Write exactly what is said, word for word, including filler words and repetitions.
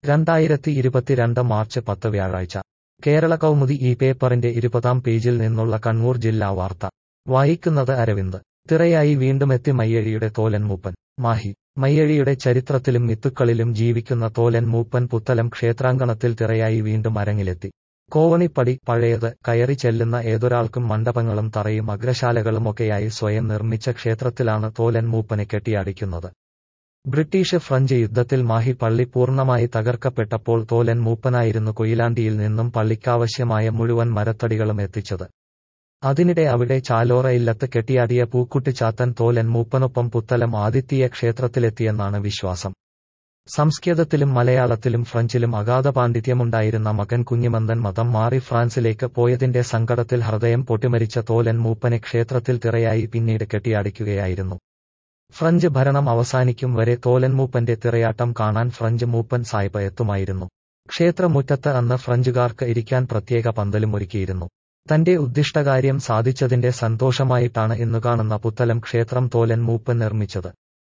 രണ്ടായിരത്തി ഇരുപത്തിരണ്ട് മാർച്ച് പത്ത് വ്യാഴാഴ്ച കേരള കൗമുദി ഈ പേപ്പറിന്റെ ഇരുപതാം പേജിൽ നിന്നുള്ള കണ്ണൂർ ജില്ലാ വാർത്ത വായിക്കുന്നത് അരവിന്ദ്. തിറയായി വീണ്ടുമെത്തി മയ്യഴിയുടെ തോലൻ മൂപ്പൻ. മാഹി. മയ്യഴിയുടെ ചരിത്രത്തിലും മിത്തുക്കളിലും ജീവിക്കുന്ന തോലൻ മൂപ്പൻ പുത്തലം ക്ഷേത്രാങ്കണത്തിൽ തിറയായി വീണ്ടും അരങ്ങിലെത്തി. കോവണിപ്പടി പഴയത് കയറി ചെല്ലുന്ന ഏതൊരാൾക്കും മണ്ഡപങ്ങളും തറയും അഗ്രശാലകളുമൊക്കെയായി സ്വയം നിർമ്മിച്ച ക്ഷേത്രത്തിലാണ് തോലൻ മൂപ്പനെ കെട്ടിയാടിക്കുന്നത്. ബ്രിട്ടീഷ് ഫ്രഞ്ച് യുദ്ധത്തിൽ മാഹി പള്ളി പൂർണ്ണമായി തകർക്കപ്പെട്ടപ്പോൾ തോലൻ മൂപ്പനായിരുന്നു കൊയിലാണ്ടിയിൽ നിന്നും പള്ളിക്കാവശ്യമായ മുഴുവൻ മരത്തടികളും എത്തിച്ചത്. അതിനിടെ അവിടെ ചാലോറയില്ലത്ത് കെട്ടിയാടിയ പൂക്കുട്ടിച്ചാത്തൻ തോലൻ മൂപ്പനൊപ്പം പുത്തലം ആദിത്യ ക്ഷേത്രത്തിലെത്തിയെന്നാണ് വിശ്വാസം. സംസ്കൃതത്തിലും മലയാളത്തിലും ഫ്രഞ്ചിലും അഗാധ പാണ്ഡിത്യമുണ്ടായിരുന്ന മകൻ കുഞ്ഞിമന്തൻ മതം മാറി ഫ്രാൻസിലേക്ക് പോയതിന്റെ സങ്കടത്തിൽ ഹൃദയം പൊട്ടിമരിച്ച തോലൻ മൂപ്പനെ ക്ഷേത്രത്തിൽ തിറയായി പിന്നീട് കെട്ടിയാടിക്കുകയായിരുന്നു. ഫ്രഞ്ച് ഭരണം അവസാനിക്കും വരെ തോലൻ മൂപ്പന്റെ തിറയാട്ടം കാണാൻ ഫ്രഞ്ച് മൂപ്പൻ സായ്പ എത്തുമായിരുന്നു. ക്ഷേത്രമുറ്റത്ത് അന്ന് ഫ്രഞ്ചുകാർക്ക് ഇരിക്കാൻ പ്രത്യേക പന്തലും ഒരുക്കിയിരുന്നു. തന്റെ ഉദ്ദിഷ്ടകാര്യം സാധിച്ചതിന്റെ സന്തോഷമായിട്ടാണ് ഇന്നു കാണുന്ന പുത്തലം ക്ഷേത്രം തോലൻ മൂപ്പൻ നിർമ്മിച്ചത്.